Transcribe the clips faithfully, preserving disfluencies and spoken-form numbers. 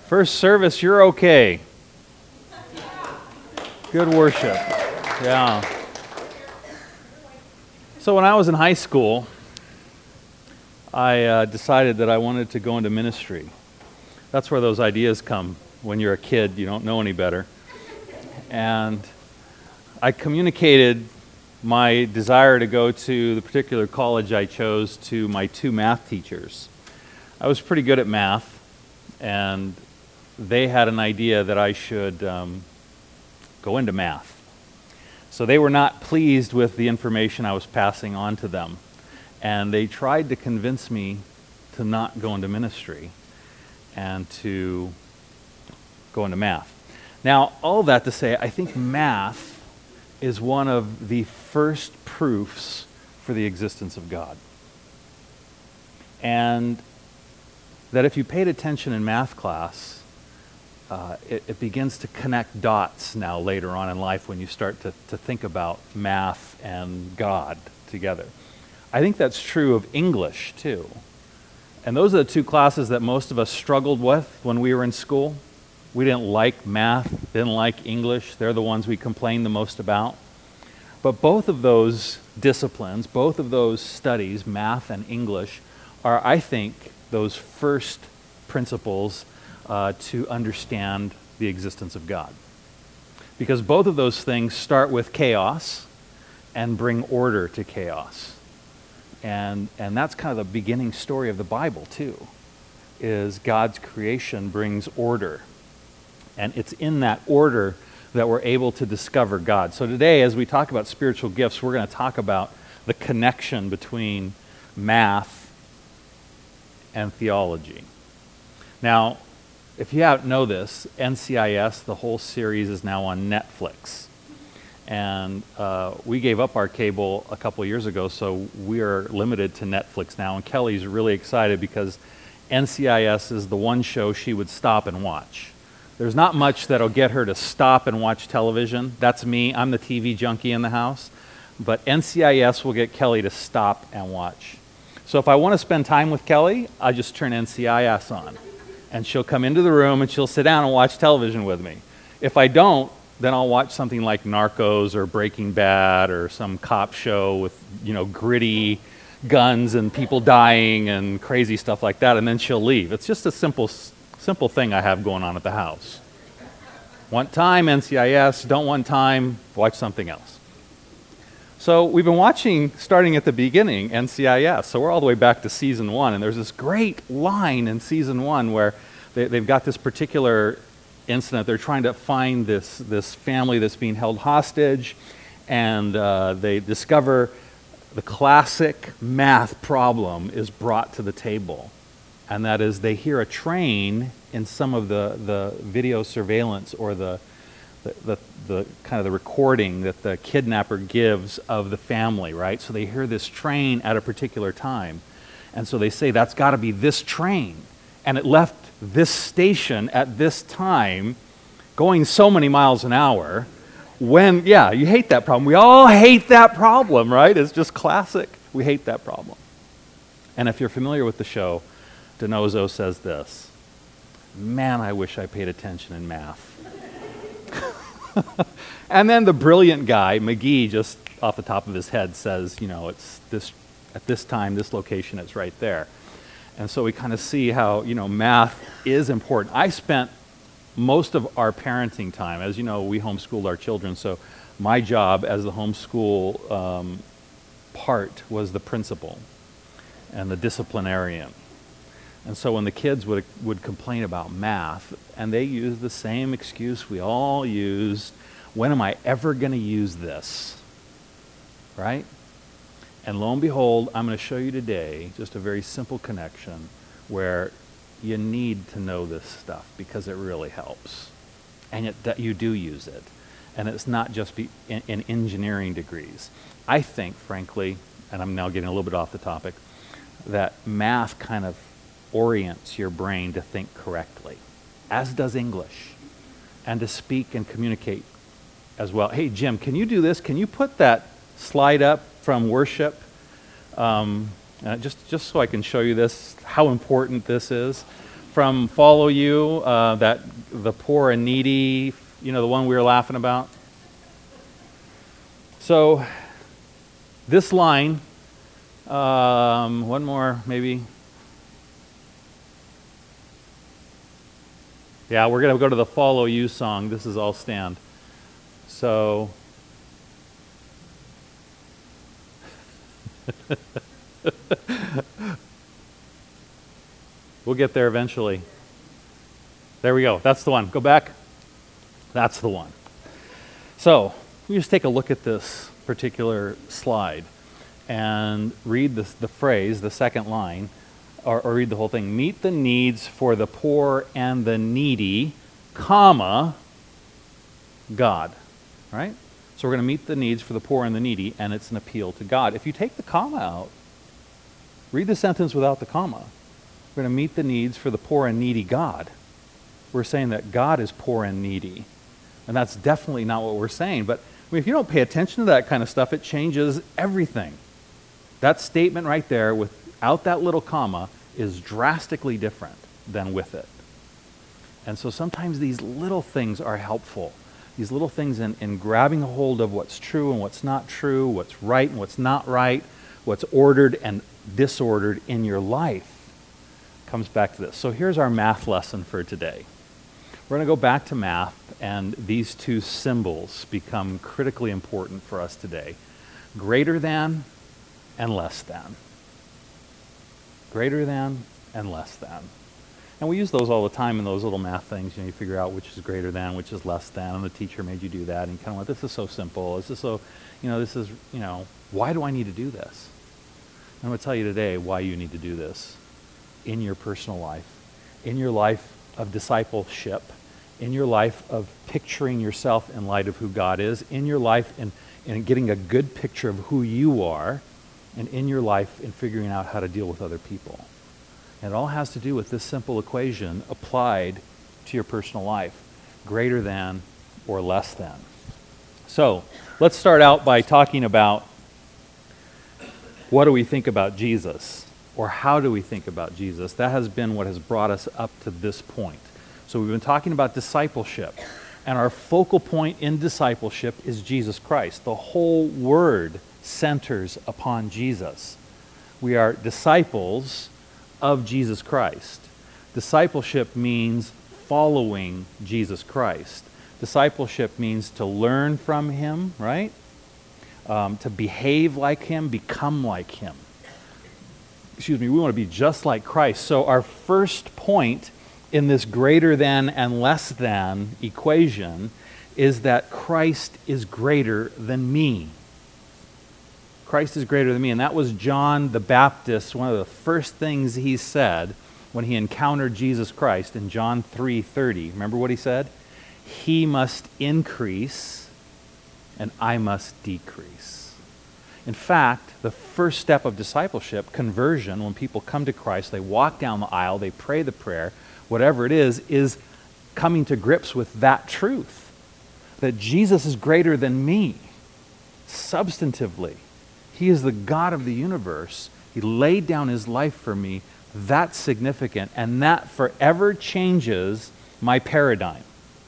First service, you're okay. Good worship. Yeah. So when I was in high school, I uh, decided that I wanted to go into ministry. That's where those ideas come. When you're a kid, you don't know any better. And I communicated my desire to go to the particular college I chose to my two math teachers. I was pretty good at math, and they had an idea that I should um, go into math. So they were not pleased with the information I was passing on to them, and they tried to convince me to not go into ministry and to go into math. Now, all that to say, I think math is one of the first proofs for the existence of God. And that if you paid attention in math class, uh, it, it begins to connect dots now later on in life when you start to, to think about math and God together. I think that's true of English too. And those are the two classes that most of us struggled with when we were in school. We didn't like math, didn't like English. They're the ones we complained the most about. But both of those disciplines, both of those studies, math and English, are, I think, those first principles uh, to understand the existence of God. Because both of those things start with chaos and bring order to chaos. And, and that's kind of the beginning story of the Bible, too, is God's creation brings order. And it's in that order that we're able to discover God. So today, as we talk about spiritual gifts, we're going to talk about the connection between math and theology. Now, if you haven't know this, N C I S, the whole series, is now on Netflix. And uh, we gave up our cable a couple of years ago, so we are limited to Netflix now. And Kelly's really excited because N C I S is the one show she would stop and watch. There's not much that'll get her to stop and watch television. That's me. I'm the T V junkie in the house. But N C I S will get Kelly to stop and watch. So if I want to spend time with Kelly, I just turn N C I S on. And she'll come into the room and she'll sit down and watch television with me. If I don't, then I'll watch something like Narcos or Breaking Bad or some cop show with, you know, gritty guns and people dying and crazy stuff like that, and then she'll leave. It's just a simple, simple thing I have going on at the house. Want time, N C I S. Don't want time, watch something else. So we've been watching, starting at the beginning, N C I S. So we're all the way back to season one, and there's this great line in season one where they, they've got this particular incident. They're trying to find this, this family that's being held hostage, and uh, they discover the classic math problem is brought to the table. And that is, they hear a train in some of the, the video surveillance or the, the, the, the kind of the recording that the kidnapper gives of the family, right? So they hear this train at a particular time. And so they say, that's got to be this train. And it left this station at this time, going so many miles an hour, when, yeah, you hate that problem. We all hate that problem, right? It's just classic. We hate that problem. And if you're familiar with the show, DiNozzo says this, man, I wish I paid attention in math. And then the brilliant guy, McGee, just off the top of his head says, you know, it's this, at this time, this location, it's right there. And so we kind of see how, you know, math is important. I spent most of our parenting time, as you know, we homeschooled our children, so my job as the homeschool um, part was the principal and the disciplinarian. And so when the kids would, would complain about math, and they used the same excuse we all used, when am I ever going to use this? Right? And lo and behold, I'm going to show you today just a very simple connection where you need to know this stuff because it really helps. And it, that you do use it. And it's not just be in, in engineering degrees. I think, frankly, and I'm now getting a little bit off the topic, that math kind of orients your brain to think correctly, as does English, and to speak and communicate as well. Hey, Jim, can you do this? Can you put that slide up from worship? Um, uh, just, just so I can show you this, how important this is. from Follow You, uh, that the poor and needy, you know, the one we were laughing about? So this line, um, one more maybe. Yeah, we're going to go to the Follow You song. This is All Stand. So we'll get there eventually. There we go. That's the one. Go back. That's the one. So we just take a look at this particular slide and read the, the phrase, the second line, or, or read the whole thing. Meet the needs for the poor and the needy, comma, God. Right? So we're going to meet the needs for the poor and the needy, and it's an appeal to God. If you take the comma out, read the sentence without the comma. We're going to meet the needs for the poor and needy God. We're saying that God is poor and needy. And that's definitely not what we're saying. But I mean, if you don't pay attention to that kind of stuff, it changes everything. That statement right there without that little comma is drastically different than with it. And so sometimes these little things are helpful. These little things in, in grabbing a hold of what's true and what's not true, what's right and what's not right, what's ordered and disordered in your life comes back to this. So here's our math lesson for today. We're going to go back to math, and these two symbols become critically important for us today. Greater than and less than. Greater than and less than. And we use those all the time in those little math things. You know, you figure out which is greater than, which is less than, and the teacher made you do that, and you kind of went, this is so simple. This is so, you know, this is, you know, why do I need to do this? I'm going to tell you today why you need to do this in your personal life, in your life of discipleship, in your life of picturing yourself in light of who God is, in your life in, in getting a good picture of who you are, and in your life in figuring out how to deal with other people. And it all has to do with this simple equation applied to your personal life, greater than or less than. So let's start out by talking about what do we think about Jesus, or how do we think about Jesus? That has been what has brought us up to this point. So we've been talking about discipleship, and our focal point in discipleship is Jesus Christ. The whole word centers upon Jesus. We are disciples of Jesus Christ. Discipleship means following Jesus Christ. Discipleship means to learn from him, right? Um, to behave like him, become like him. Excuse me, we want to be just like Christ. So our first point in this greater than and less than equation is that Christ is greater than me. Christ is greater than me. And that was John the Baptist, one of the first things he said when he encountered Jesus Christ in John three thirty. Remember what he said? He must increase and I must decrease. In fact, the first step of discipleship, conversion, when people come to Christ, they walk down the aisle, they pray the prayer, whatever it is, is coming to grips with that truth, that Jesus is greater than me, substantively. He is the God of the universe. He laid down his life for me. That's significant, and that forever changes my paradigm.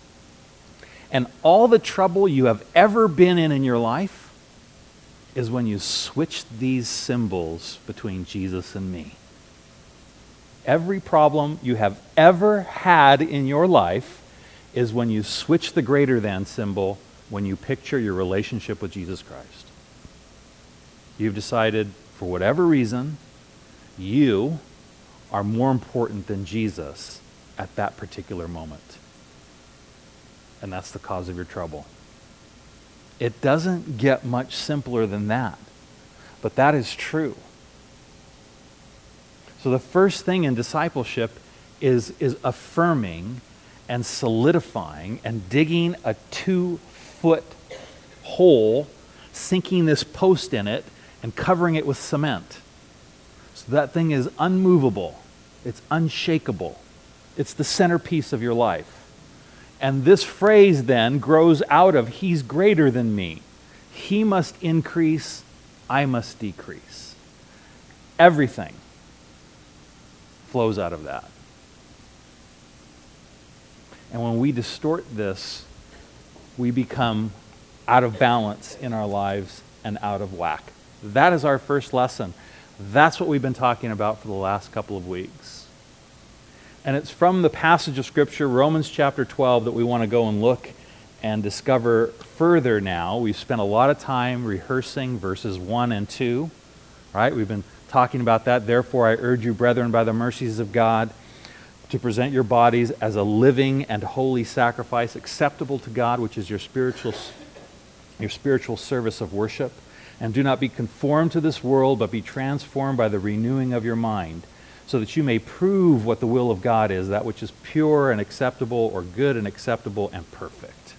And all the trouble you have ever been in in your life is when you switch these symbols between Jesus and me. Every problem you have ever had in your life is when you switch the greater than symbol when you picture your relationship with Jesus Christ. You've decided, for whatever reason, you are more important than Jesus at that particular moment. And that's the cause of your trouble. It doesn't get much simpler than that, but that is true. So the first thing in discipleship is, is affirming and solidifying and digging a two-foot hole, sinking this post in it, and covering it with cement. So that thing is unmovable. It's unshakable. It's the centerpiece of your life. And this phrase then grows out of he's greater than me. He must increase, I must decrease. Everything flows out of that. And when we distort this, we become out of balance in our lives and out of whack. That is our first lesson. That's what we've been talking about for the last couple of weeks. And it's from the passage of Scripture, Romans chapter twelve, that we want to go and look and discover further now. We've spent a lot of time rehearsing verses one and two, right? We've been talking about that. Therefore, I urge you, brethren, by the mercies of God, to present your bodies as a living and holy sacrifice, acceptable to God, which is your spiritual, your spiritual service of worship. And do not be conformed to this world, but be transformed by the renewing of your mind, so that you may prove what the will of God is, that which is pure and acceptable, or good and acceptable and perfect.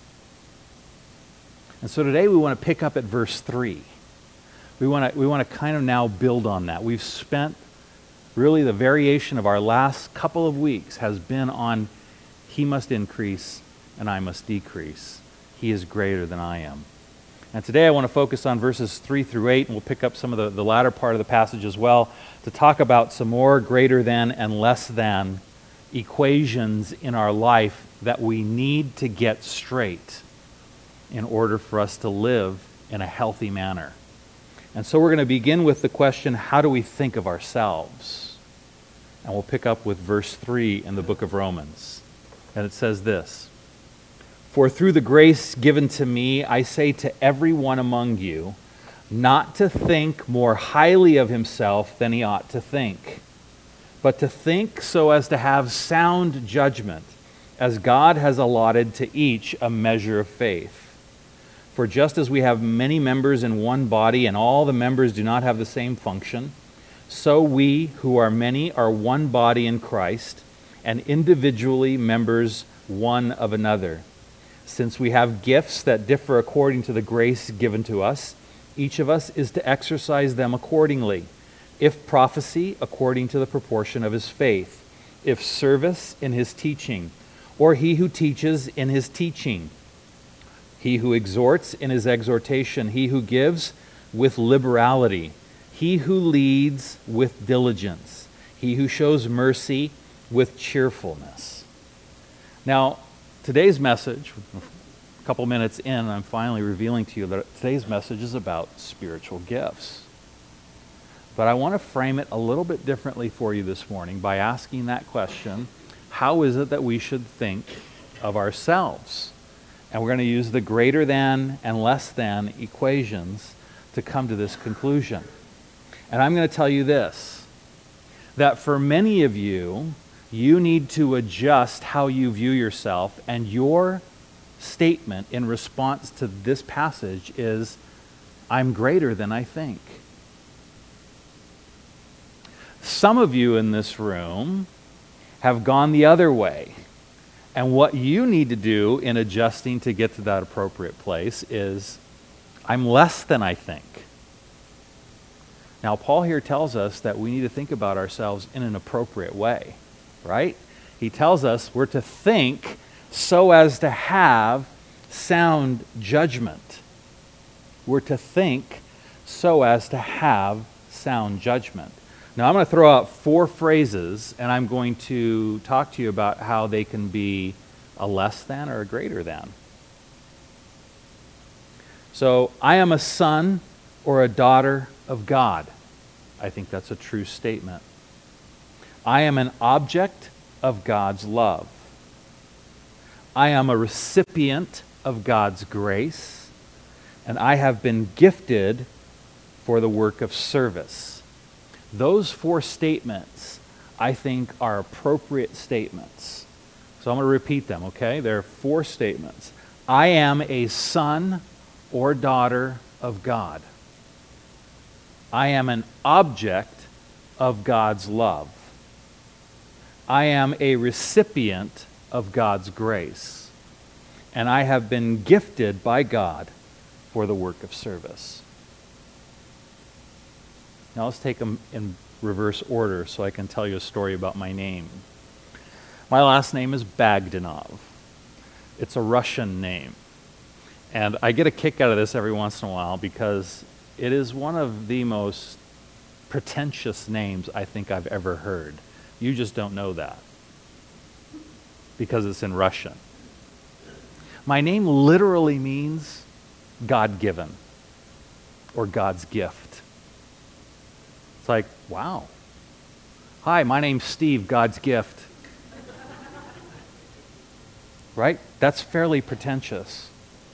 And so today we want to pick up at verse three. We want to we want to kind of now build on that. We've spent really the variation of our last couple of weeks has been on he must increase and I must decrease. He is greater than I am. And today I want to focus on verses three through eight, and we'll pick up some of the, the latter part of the passage as well to talk about some more greater than and less than equations in our life that we need to get straight in order for us to live in a healthy manner. And so we're going to begin with the question, how do we think of ourselves? And we'll pick up with verse three in the book of Romans. And it says this: For through the grace given to me, I say to everyone among you, not to think more highly of himself than he ought to think, but to think so as to have sound judgment, as God has allotted to each a measure of faith. For just as we have many members in one body, and all the members do not have the same function, so we, who are many, are one body in Christ, and individually members one of another. Since we have gifts that differ according to the grace given to us, each of us is to exercise them accordingly. If prophecy, according to the proportion of his faith. If service, in his teaching. Or he who teaches, in his teaching. He who exhorts, in his exhortation. He who gives, with liberality. He who leads, with diligence. He who shows mercy, with cheerfulness. Now, today's message, a couple minutes in, I'm finally revealing to you that today's message is about spiritual gifts. But I want to frame it a little bit differently for you this morning by asking that question, how is it that we should think of ourselves? And we're going to use the greater than and less than equations to come to this conclusion. And I'm going to tell you this, that for many of you, you need to adjust how you view yourself, and your statement in response to this passage is, I'm greater than I think. Some of you in this room have gone the other way, and what you need to do in adjusting to get to that appropriate place is, I'm less than I think. Now, Paul here tells us that we need to think about ourselves in an appropriate way. Right? He tells us we're to think so as to have sound judgment. We're to think so as to have sound judgment. Now, I'm going to throw out four phrases, and I'm going to talk to you about how they can be a less than or a greater than. So, I am a son or a daughter of God. I think that's a true statement. I am an object of God's love. I am a recipient of God's grace, and I have been gifted for the work of service. Those four statements, I think, are appropriate statements. So I'm going to repeat them, okay? There are four statements. I am a son or daughter of God. I am an object of God's love. I am a recipient of God's grace, and I have been gifted by God for the work of service. Now let's take them in reverse order so I can tell you a story about my name. My last name is Bagdanov. It's a Russian name. And I get a kick out of this every once in a while because it is one of the most pretentious names I think I've ever heard. You just don't know that. because it's in Russian. My name literally means God-given or God's gift. It's like, wow. Hi, my name's Steve, God's gift. Right? That's fairly pretentious.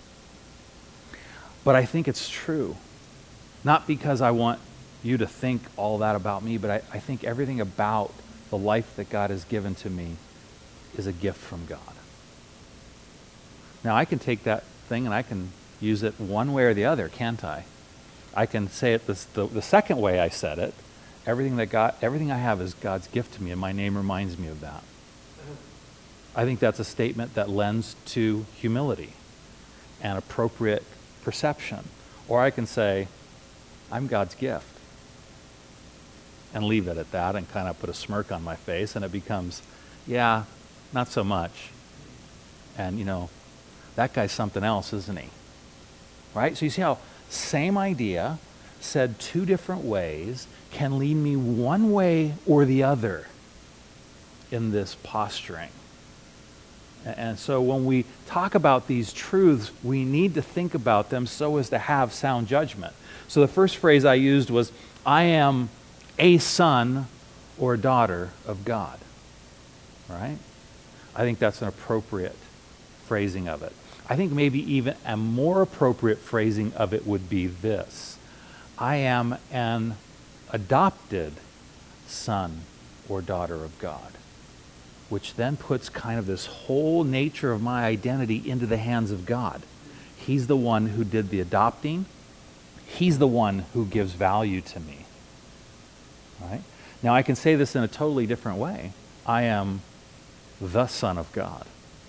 But I think it's true. Not because I want you to think all that about me, but I, I think everything about the life that God has given to me is a gift from God. Now, I can take that thing and I can use it one way or the other, can't I? I can say it this, the, the second way I said it. Everything that God, everything I have is God's gift to me, and my name reminds me of that. I think that's a statement that lends to humility and appropriate perception. Or I can say, I'm God's gift, and leave it at that and kind of put a smirk on my face, and it becomes, yeah, not so much. And, you know, that guy's something else, isn't he? Right? So you see how same idea said two different ways can lead me one way or the other in this posturing. And so when we talk about these truths, we need to think about them so as to have sound judgment. So the first phrase I used was, I am a son or daughter of God. Right? I think that's an appropriate phrasing of it. I think maybe even a more appropriate phrasing of it would be this. I am an adopted son or daughter of God, which then puts kind of this whole nature of my identity into the hands of God. He's the one who did the adopting. He's the one who gives value to me. Right? Now, I can say this in a totally different way. I am the Son of God.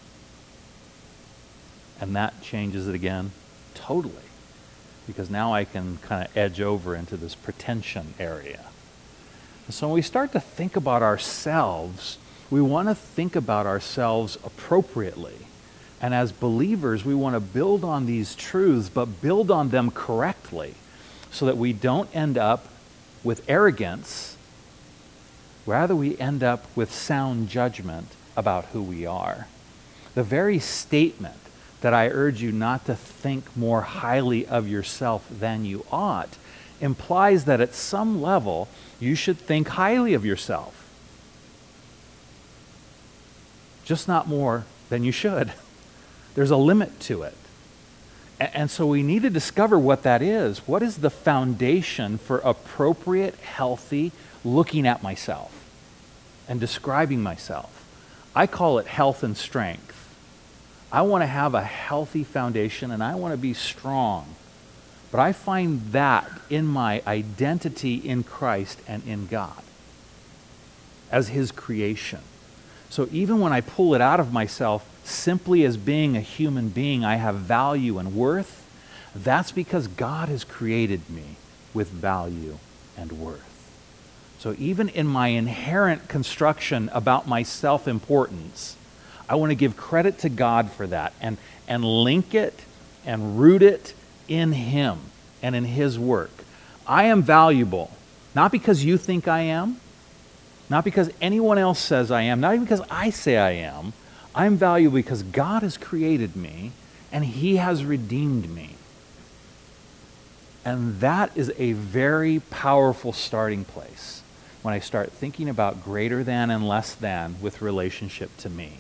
And that changes it again totally. Because now I can kind of edge over into this pretension area. And so when we start to think about ourselves, we want to think about ourselves appropriately. And as believers, we want to build on these truths, but build on them correctly so that we don't end up with arrogance. Rather, we end up with sound judgment about who we are. The very statement that I urge you not to think more highly of yourself than you ought implies that at some level you should think highly of yourself. Just not more than you should. There's a limit to it. And so we need to discover what that is. What is the foundation for appropriate, healthy looking at myself and describing myself? I call it health and strength. I want to have a healthy foundation and I want to be strong. But I find that in my identity in Christ and in God as His creation. So even when I pull it out of myself simply as being a human being, I have value and worth, that's because God has created me with value and worth. So even in my inherent construction about my self-importance, I want to give credit to God for that and, and link it and root it in Him and in His work. I am valuable, not because you think I am, not because anyone else says I am, not even because I say I am. I'm valuable because God has created me and He has redeemed me. And that is a very powerful starting place when I start thinking about greater than and less than with relationship to me.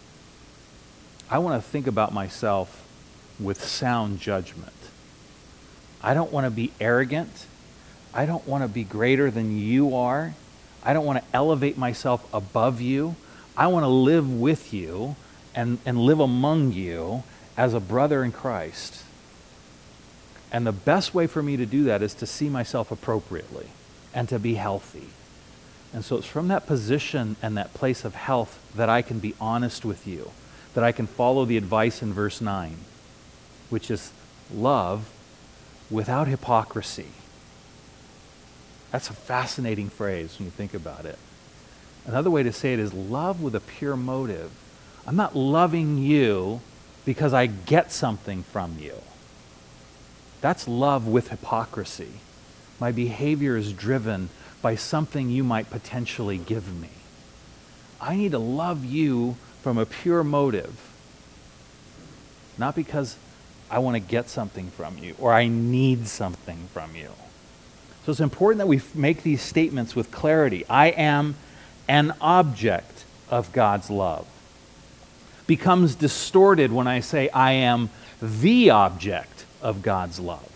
I want to think about myself with sound judgment. I don't want to be arrogant. I don't want to be greater than you are. I don't want to elevate myself above you. I want to live with you and, and live among you as a brother in Christ. And the best way for me to do that is to see myself appropriately and to be healthy. And so it's from that position and that place of health that I can be honest with you, that I can follow the advice in verse nine, which is love without hypocrisy. That's a fascinating phrase when you think about it. Another way to say it is love with a pure motive. I'm not loving you because I get something from you. That's love with hypocrisy. My behavior is driven by something you might potentially give me. I need to love you from a pure motive, not because I want to get something from you or I need something from you. So it's important that we make these statements with clarity. I am an object of God's love. Becomes distorted when I say I am the object of God's love.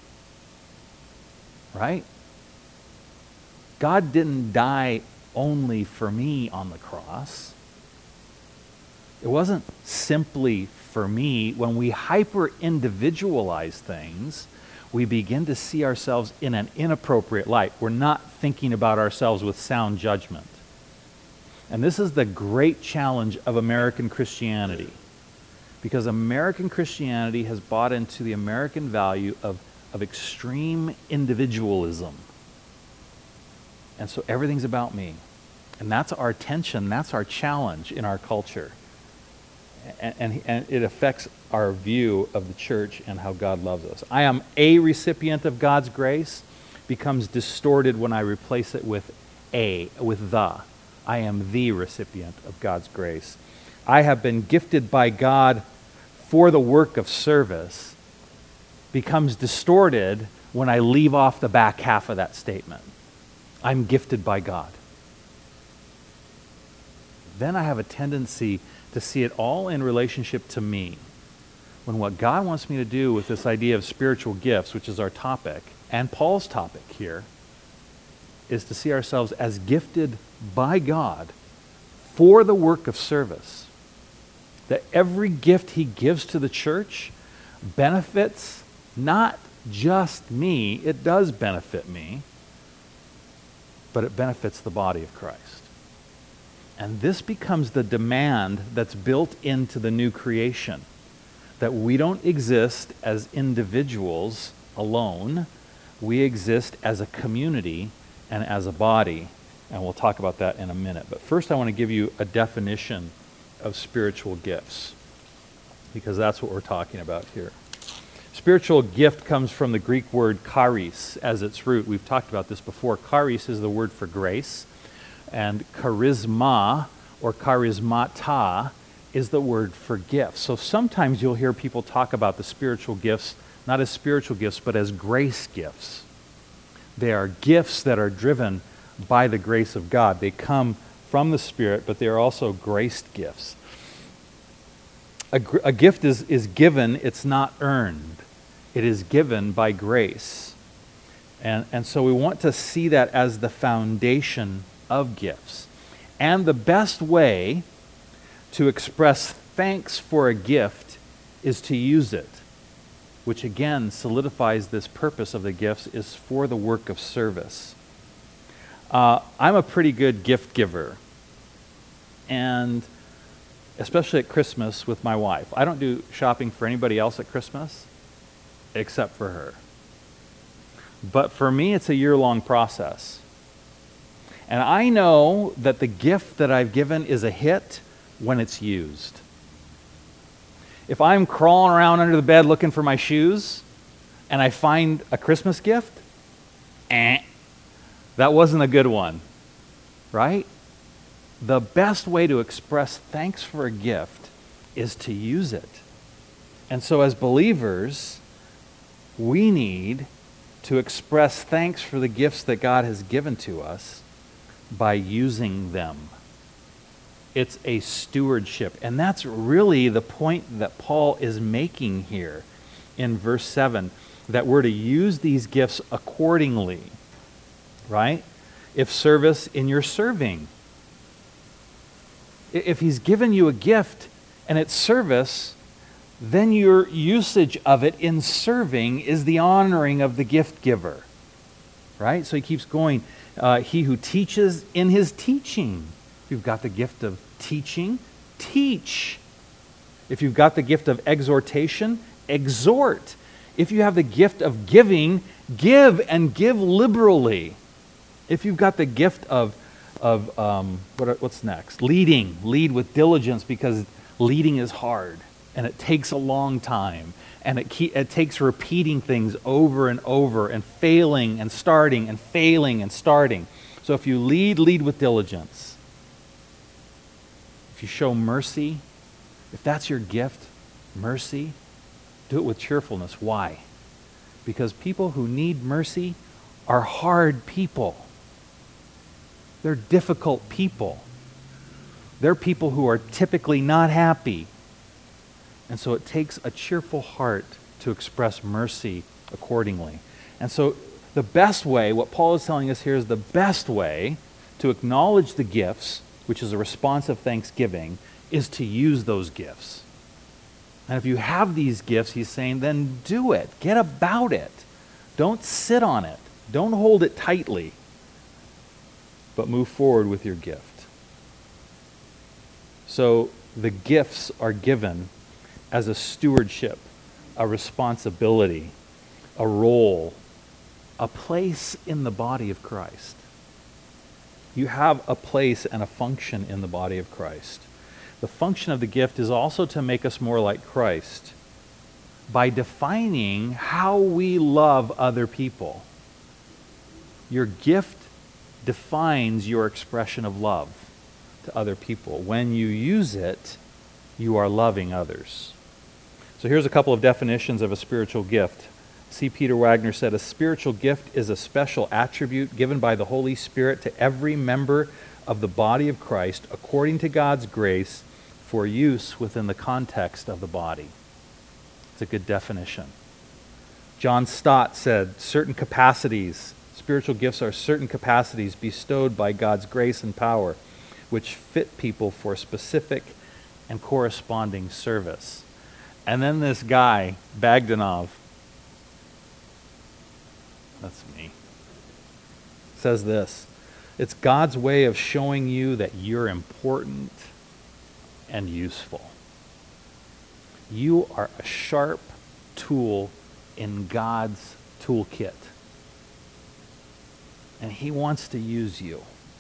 Right? God didn't die only for me on the cross. It wasn't simply for me. When we hyper-individualize things, we begin to see ourselves in an inappropriate light. We're not thinking about ourselves with sound judgment. And this is the great challenge of American Christianity. Because American Christianity has bought into the American value of, of extreme individualism. And so everything's about me. And that's our tension, that's our challenge in our culture. And, and, and it affects our view of the church and how God loves us. I am a recipient of God's grace becomes distorted when I replace it with a, with the. I am the recipient of God's grace. I have been gifted by God for the work of service becomes distorted when I leave off the back half of that statement. I'm gifted by God. Then I have a tendency to see it all in relationship to me. When what God wants me to do with this idea of spiritual gifts, which is our topic, and Paul's topic here, is to see ourselves as gifted by God for the work of service. That every gift he gives to the church benefits not just me, it does benefit me, but it benefits the body of Christ. And this becomes the demand that's built into the new creation. That we don't exist as individuals alone, we exist as a community and as a body. And we'll talk about that in a minute. But first I want to give you a definition of spiritual gifts, because that's what we're talking about here. Spiritual gift comes from the Greek word charis as its root. We've talked about this before. Charis is the word for grace, and charisma or charismata is the word for gifts. So sometimes you'll hear people talk about the spiritual gifts not as spiritual gifts, but as grace gifts. They are gifts that are driven by the grace of God. They come from the Spirit, but they are also graced gifts. A, a gift is, is given, it's not earned. It is given by grace. And, and so we want to see that as the foundation of gifts. And the best way to express thanks for a gift is to use it, which again solidifies this purpose of the gifts is for the work of service. Uh, I'm a pretty good gift giver, and especially at Christmas with my wife. I don't do shopping for anybody else at Christmas except for her. But for me, it's a year-long process. And I know that the gift that I've given is a hit when it's used. If I'm crawling around under the bed looking for my shoes and I find a Christmas gift, eh, that wasn't a good one, right? The best way to express thanks for a gift is to use it. And so as believers, we need to express thanks for the gifts that God has given to us by using them. It's a stewardship. And that's really the point that Paul is making here in verse seven, that we're to use these gifts accordingly, right? If service, in your serving. If he's given you a gift and it's service, then your usage of it in serving is the honoring of the gift giver, right? So he keeps going. Uh, he who teaches in his teaching. If you've got the gift of teaching, teach. If you've got the gift of exhortation, exhort. If you have the gift of giving, give and give liberally. If you've got the gift of, of um, what, what's next? Leading. Lead with diligence, because leading is hard and it takes a long time. And it, keep, it takes repeating things over and over and failing and starting and failing and starting. So if you lead, lead with diligence. if you show mercy, if that's your gift, mercy, do it with cheerfulness. Why? Because people who need mercy are hard people. They're difficult people. They're people who are typically not happy. And so it takes a cheerful heart to express mercy accordingly. And so the best way, what Paul is telling us here is the best way to acknowledge the gifts, which is a response of thanksgiving, is to use those gifts. And if you have these gifts, he's saying, then do it. Get about it. Don't sit on it. Don't hold it tightly. But move forward with your gift. So the gifts are given as a stewardship, a responsibility, a role, a place in the body of Christ. You have a place and a function in the body of Christ. The function of the gift is also to make us more like Christ by defining how we love other people. Your gift defines your expression of love to other people. When you use it, you are loving others. So here's a couple of definitions of a spiritual gift. C. Peter Wagner said, a spiritual gift is a special attribute given by the Holy Spirit to every member of the body of Christ according to God's grace for use within the context of the body. It's a good definition. John Stott said, certain capacities, spiritual gifts are certain capacities bestowed by God's grace and power, which fit people for specific and corresponding service. And then this guy, Bagdanov, that's me, says this, it's God's way of showing you that you're important and useful. You are a sharp tool in God's toolkit. And he wants to use you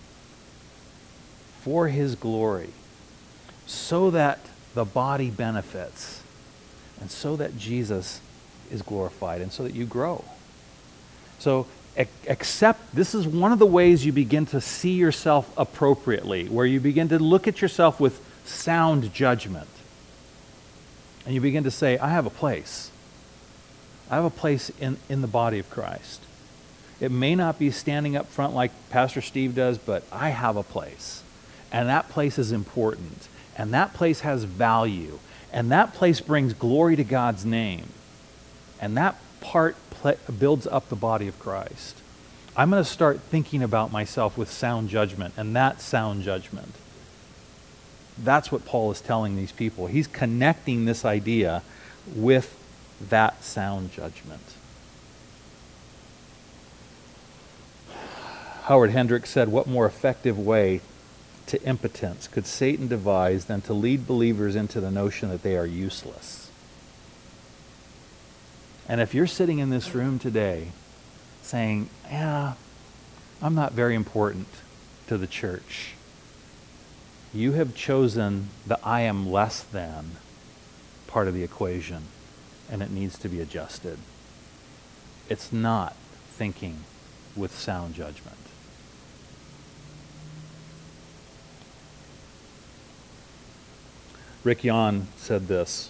for his glory so that the body benefits and so that Jesus is glorified and so that you grow. So accept, this is one of the ways you begin to see yourself appropriately, where you begin to look at yourself with sound judgment. And you begin to say, I have a place. I have a place in, in the body of Christ. It may not be standing up front like Pastor Steve does, but I have a place. And that place is important. And that place has value. And that place brings glory to God's name. And that part pl- builds up the body of Christ. I'm going to start thinking about myself with sound judgment, and that sound judgment. That's what Paul is telling these people. He's connecting this idea with that sound judgment. Howard Hendricks said, what more effective way to impotence could Satan devise than to lead believers into the notion that they are useless? And if you're sitting in this room today saying, yeah, I'm not very important to the church, you have chosen the I am less than part of the equation, and it needs to be adjusted. It's not thinking with sound judgment. Rick Yon said this,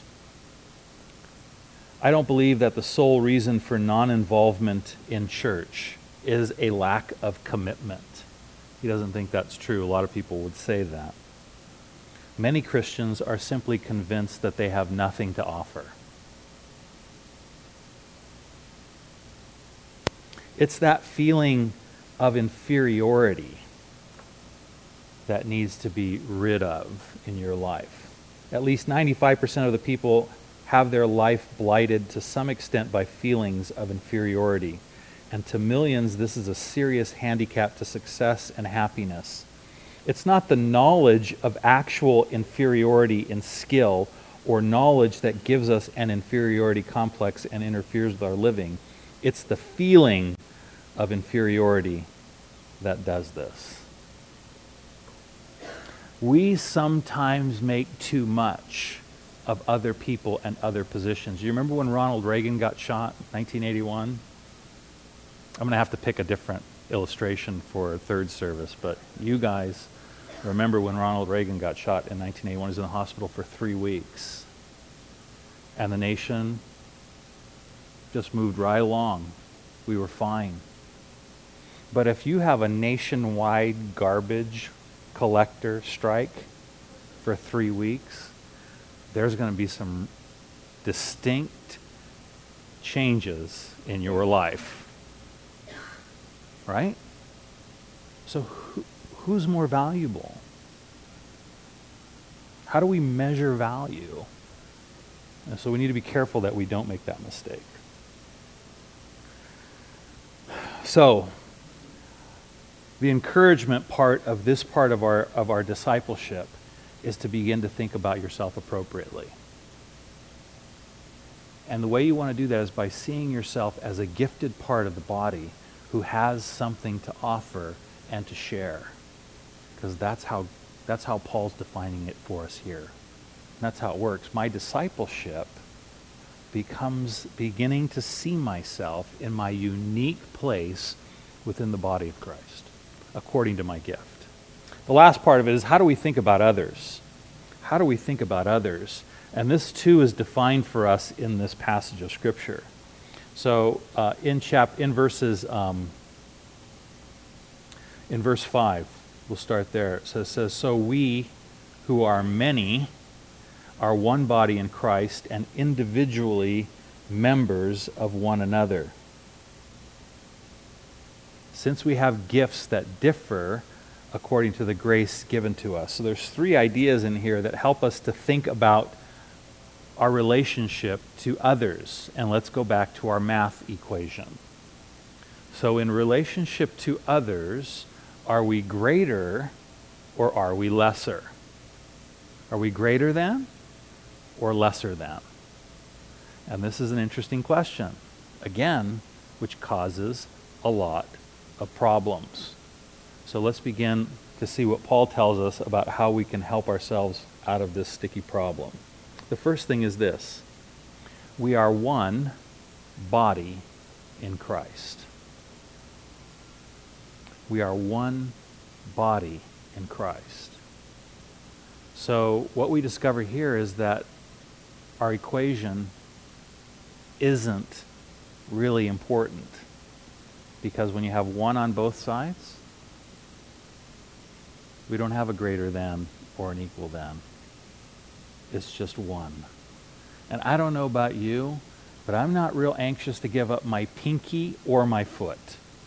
I don't believe that the sole reason for non-involvement in church is a lack of commitment. He doesn't think that's true. A lot of people would say that. Many Christians are simply convinced that they have nothing to offer. It's that feeling of inferiority that needs to be rid of in your life. At least ninety-five percent of the people have their life blighted to some extent by feelings of inferiority. And to millions, this is a serious handicap to success and happiness. It's not the knowledge of actual inferiority in skill or knowledge that gives us an inferiority complex and interferes with our living. It's the feeling of inferiority that does this. We sometimes make too much of other people and other positions. You remember when Ronald Reagan got shot in nineteen eighty-one? I'm going to have to pick a different illustration for third service, but you guys Remember when Ronald Reagan got shot in nineteen eighty-one, he was in the hospital for three weeks. And the nation just moved right along. We were fine. But if you have a nationwide garbage collector strike for three weeks, there's going to be some distinct changes in your life. Right? So who, who's more valuable? How do we measure value? And so we need to be careful that we don't make that mistake. So, the encouragement part of this part of our of our discipleship is to begin to think about yourself appropriately. And the way you want to do that is by seeing yourself as a gifted part of the body who has something to offer and to share. Because that's how that's how Paul's defining it for us here. And that's how it works. My discipleship becomes beginning to see myself in my unique place within the body of Christ, according to my gift. The last part of it is, how do we think about others? How do we think about others? And this too is defined for us in this passage of Scripture. So uh, in chap in verses um, in verse five, we'll start there. So it says, "So we, who are many, are one body in Christ, and individually members of one another. Since we have gifts that differ according to the grace given to us." So there's three ideas in here that help us to think about our relationship to others. And let's go back to our math equation. So in relationship to others, are we greater or are we lesser? Are we greater than or lesser than? And this is an interesting question, again, which causes a lot of problems. So let's begin to see what Paul tells us about how we can help ourselves out of this sticky problem. The first thing is this: we are one body in Christ. We are one body in Christ. So what we discover here is that our equation isn't really important, because when you have one on both sides, we don't have a greater than or an equal than. It's just one. And I don't know about you, but I'm not real anxious to give up my pinky or my foot.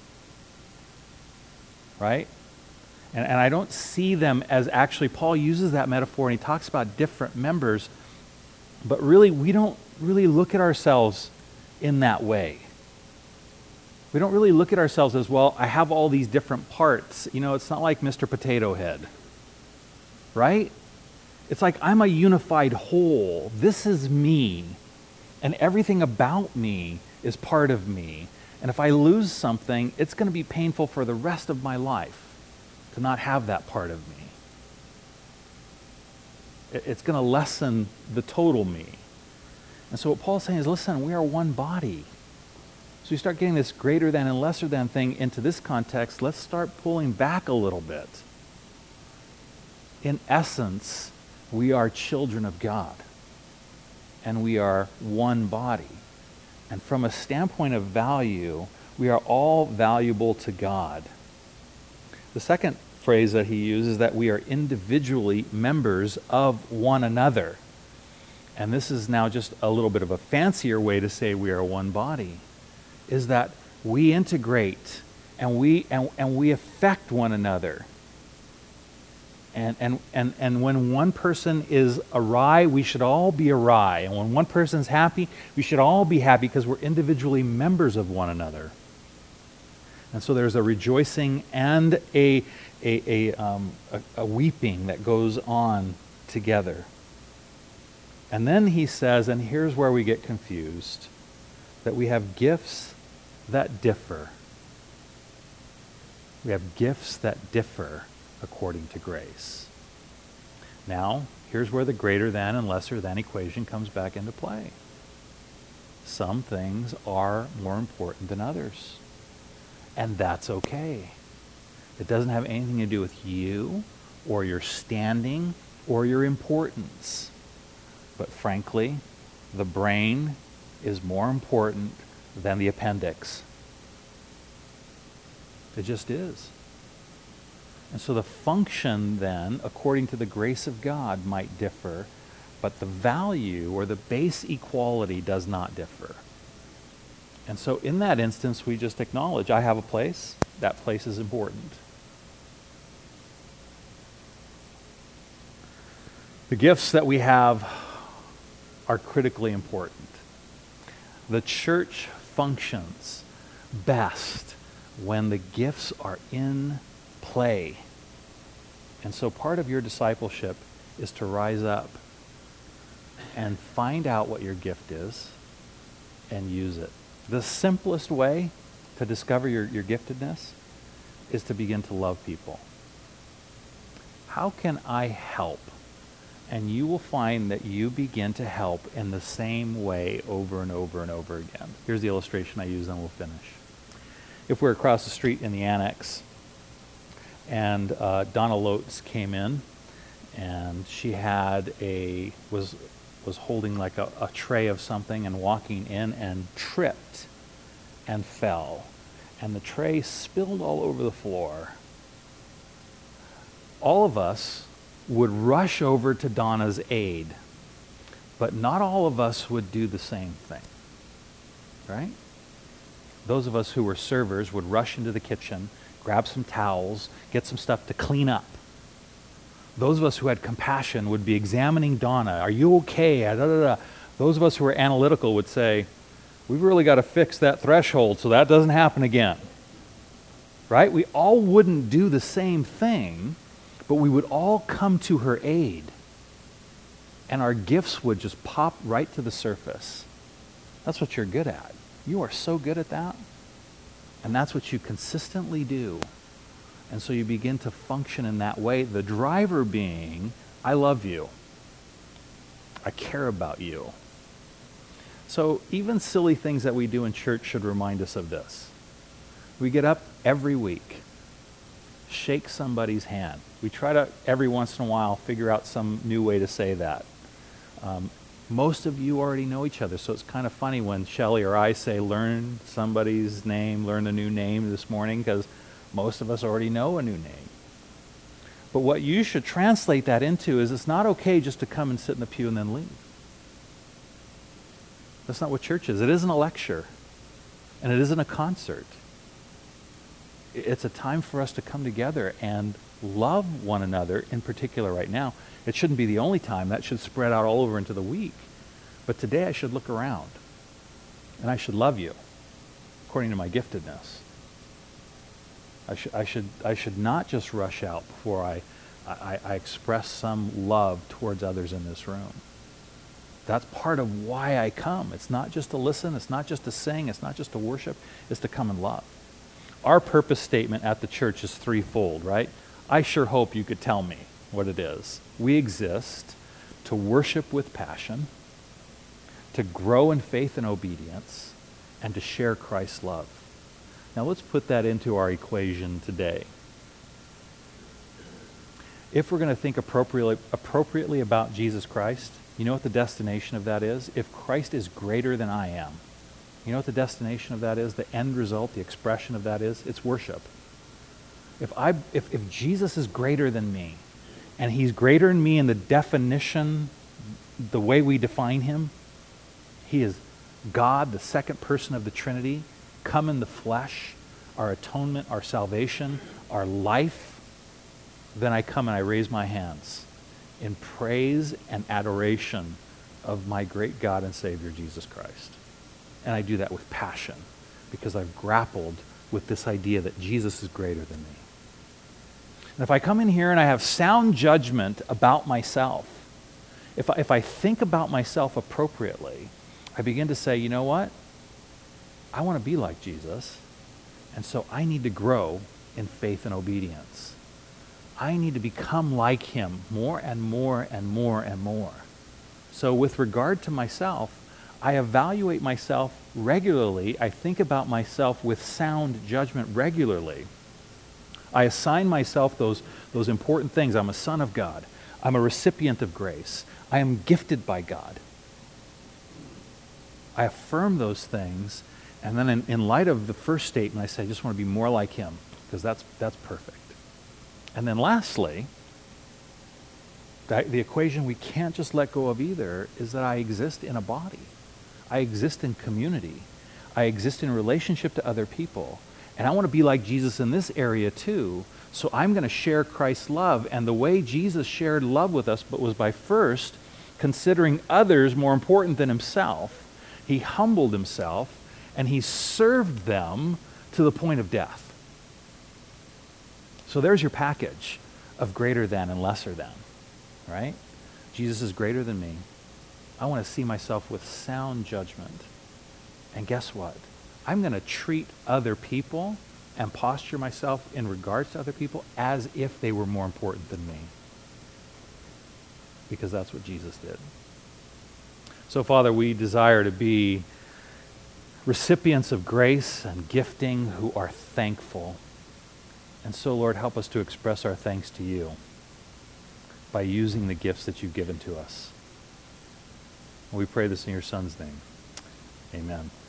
Right? And, and I don't see them as, actually, Paul uses that metaphor and he talks about different members, but really we don't really look at ourselves in that way. We don't really look at ourselves as, well, I have all these different parts. You know, it's not like Mister Potato Head. Right? It's like I'm a unified whole. This is me. And everything about me is part of me. And if I lose something, it's going to be painful for the rest of my life to not have that part of me. It's going to lessen the total me. And so what Paul's saying is, listen, we are one body. So you start getting this greater than and lesser than thing into this context. Let's start pulling back a little bit. In essence, we are children of God, and we are one body. And from a standpoint of value, we are all valuable to God. The second phrase that he uses is that we are individually members of one another. And this is now just a little bit of a fancier way to say we are one body, is that we integrate and we and, and we affect one another. And, and, and, and when one person is awry, we should all be awry. And when one person's happy, we should all be happy, because we're individually members of one another. And so there's a rejoicing and a, a, a, um, a, a weeping that goes on together. And then he says, and here's where we get confused, that we have gifts that differ. We have gifts that differ according to grace. Now, here's where the greater than and lesser than equation comes back into play. Some things are more important than others, and that's okay. It doesn't have anything to do with you or your standing or your importance. But frankly, the brain is more important than the appendix. It just is. And so the function then, according to the grace of God, might differ, but the value or the base equality does not differ. And so in that instance, we just acknowledge, I have a place, that place is important. The gifts that we have are critically important. The church functions best when the gifts are in play. And so part of your discipleship is to rise up and find out what your gift is and use it. The simplest way to discover your, your giftedness is to begin to love people. How can I help? And you will find that you begin to help in the same way over and over and over again. Here's the illustration I use, and we'll finish. If we're across the street in the annex, and uh, Donna Lotes came in, and she had a was was holding like a, a tray of something and walking in and tripped and fell, and the tray spilled all over the floor. All of us would rush over to Donna's aid, but not all of us would do the same thing, right? Those of us who were servers would rush into the kitchen, grab some towels, get some stuff to clean up. Those of us who had compassion would be examining Donna. Are you okay? Da, da, da. Those of us who were analytical would say, we've really got to fix that threshold so that doesn't happen again. Right? We all wouldn't do the same thing, but we would all come to her aid. And our gifts would just pop right to the surface. That's what you're good at. You are so good at that. And that's what you consistently do. And so you begin to function in that way. The driver being, I love you. I care about you. So even silly things that we do in church should remind us of this. We get up every week, shake somebody's hand. We try to, every once in a while, figure out some new way to say that. Um, most of you already know each other, so it's kind of funny when Shelley or I say, learn somebody's name, learn a new name this morning, because most of us already know a new name. But what you should translate that into is it's not okay just to come and sit in the pew and then leave. That's not what church is. It isn't a lecture, and it isn't a concert. It's a time for us to come together and love one another, in particular right now. It shouldn't be the only time. That should spread out all over into the week. But today I should look around, and I should love you according to my giftedness. I, sh- I, should, I should not just rush out before I, I, I express some love towards others in this room. That's part of why I come. It's not just to listen. It's not just to sing. It's not just to worship. It's to come and love. Our purpose statement at the church is threefold, right? I sure hope you could tell me what it is. We exist to worship with passion, to grow in faith and obedience, and to share Christ's love. Now let's put that into our equation today. If we're going to think appropriately, appropriately about Jesus Christ, you know what the destination of that is? If Christ is greater than I am, you know what the destination of that is? The end result, the expression of that is? It's worship. If, I, if, if Jesus is greater than me, and he's greater than me in the definition, the way we define him, he is God, the second person of the Trinity, come in the flesh, our atonement, our salvation, our life, then I come and I raise my hands in praise and adoration of my great God and Savior, Jesus Christ. And I do that with passion because I've grappled with this idea that Jesus is greater than me. And if I come in here and I have sound judgment about myself, if I, if I think about myself appropriately, I begin to say, you know what? I want to be like Jesus, and so I need to grow in faith and obedience. I need to become like him more and more and more and more. So with regard to myself, I evaluate myself regularly. I think about myself with sound judgment regularly. I assign myself those, those important things. I'm a son of God. I'm a recipient of grace. I am gifted by God. I affirm those things, and then in, in light of the first statement, I say, I just want to be more like him, because that's, that's perfect. And then lastly, the, the equation we can't just let go of either is that I exist in a body. I exist in community. I exist in relationship to other people. And I want to be like Jesus in this area too. So I'm going to share Christ's love. And the way Jesus shared love with us, but was by first considering others more important than himself. He humbled himself and he served them to the point of death. So there's your package of greater than and lesser than, right? Jesus is greater than me. I want to see myself with sound judgment. And guess what? I'm going to treat other people and posture myself in regards to other people as if they were more important than me. Because that's what Jesus did. So, Father, we desire to be recipients of grace and gifting who are thankful. And so, Lord, help us to express our thanks to you by using the gifts that you've given to us. We pray this in your Son's name. Amen.